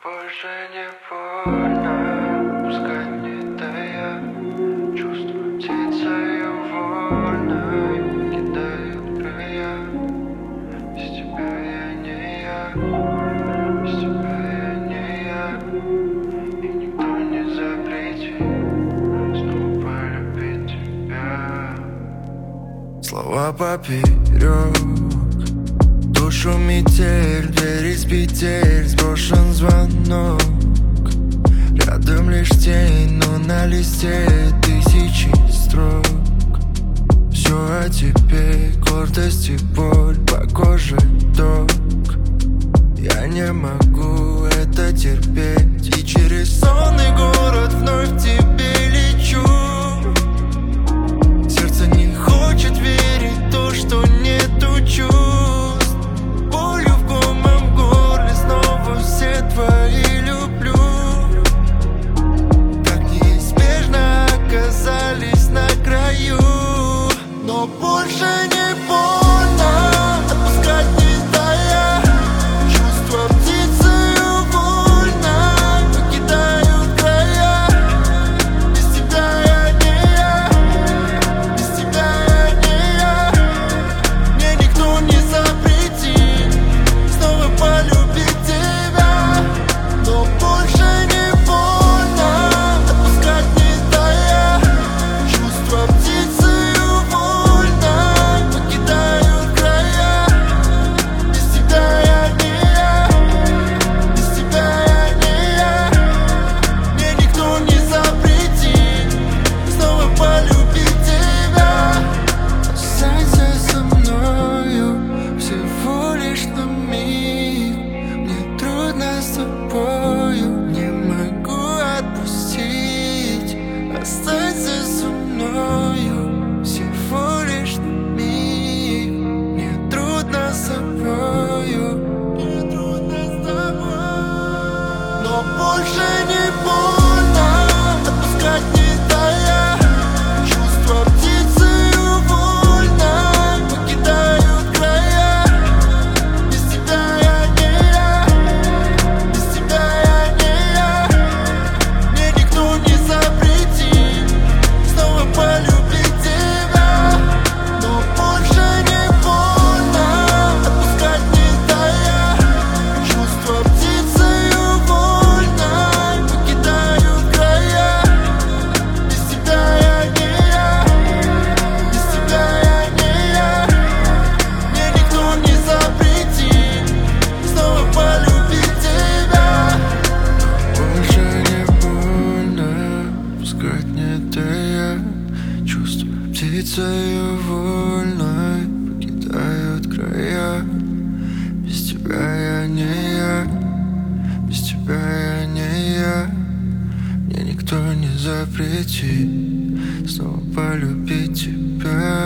Больше не больно, пускай не тая. Чувствую птицею вольной, кидают края. Без тебя я не я, без тебя я не я. И никто не запретит снова полюбить тебя. Слова поперек, душу метель, дверь из петель, сброшен звонок. Рядом лишь тень, но на листе тысячи строк. Все о тебе, гордость и боль, по коже ток. Я не могу это терпеть, и через сонный город вновь к тебе лечу. Сердце не хочет верить в то, что нету чувств. Болью в комом горле снова все твои люблю. Так неизбежно оказались на краю. Но больше не больно отпускать не тая. Чувства птицею вольно покидают края. Без тебя я не я, без тебя я не я. Мне никто не запретит снова полюбить тебя. Но больше не больно отпускать не тая. Чувства птицею вольно покидают края. Без тебя я не я, без тебя я не я. Мне никто не запретит снова полюбить тебя. Останься со мною всего лишь на миг. Мне трудно с тобою, не могу отпустить. Останься со мною всего лишь на миг. Мне трудно с тобою, мне трудно с тобой. Но больше не больно отпускать не тая. Чувства птицею вольно покидают края. Без тебя я не я, без тебя я не я. Мне никто не запретит снова полюбить тебя. Но больше не больно отпускать не тая. Чувства птицею вольно покидают края. Без тебя я не я, без тебя я не я. Мне никто не запретит снова полюбить тебя. Больше не больно пускать не тая. Чувства птицею вольной покидают края. Без тебя я не я, без тебя я не я. Мне никто не запретит снова полюбить тебя.